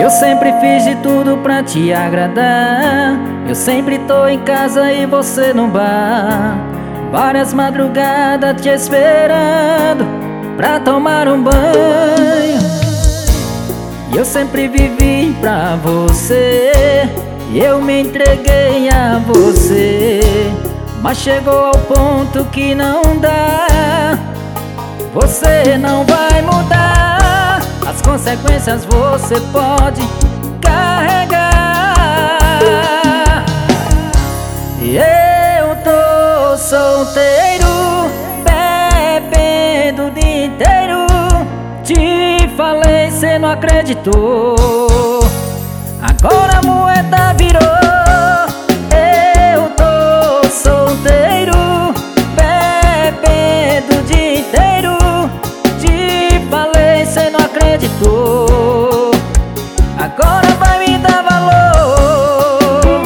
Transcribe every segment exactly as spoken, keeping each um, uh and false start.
Eu sempre fiz de tudo pra te agradar. Eu sempre tô em casa e você no bar. Várias madrugadas te esperando pra tomar um banho. E eu sempre vivi pra você, e eu me entreguei a você. Mas chegou ao ponto que não dá. Você não vai mudar. As consequências você pode carregar. E eu tô solteiro, bebendo o dia inteiro. Te falei, cê não acreditou. Agora a moeda virou. Eu tô solteiro, bebendo o dia inteiro. Te falei, cê não acreditou. Agora vai me dar valor.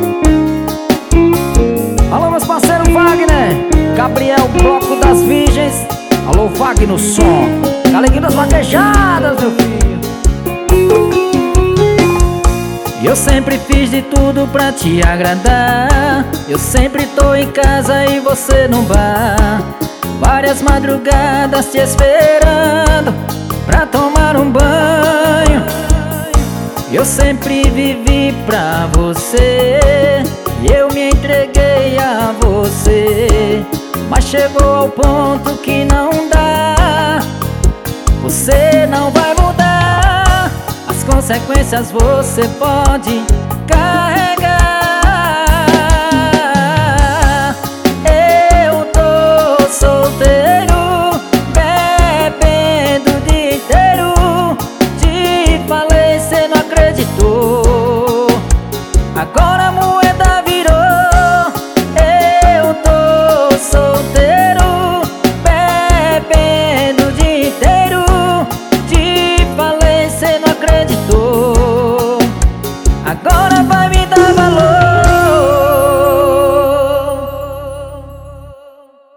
Alô, meus parceiros Wagner, Gabriel, Bloco das Virgens. Alô, Wagner no som. Galeguinho das vaquejadas, meu filho. E eu sempre fiz de tudo pra te agradar. Eu sempre tô em casa e você no bar. Várias madrugadas te esperando pra tomar um banho. Eu sempre vivi pra você, e eu me entreguei a você. Mas chegou ao ponto que não dá. Você não vai mudar. As consequências você pode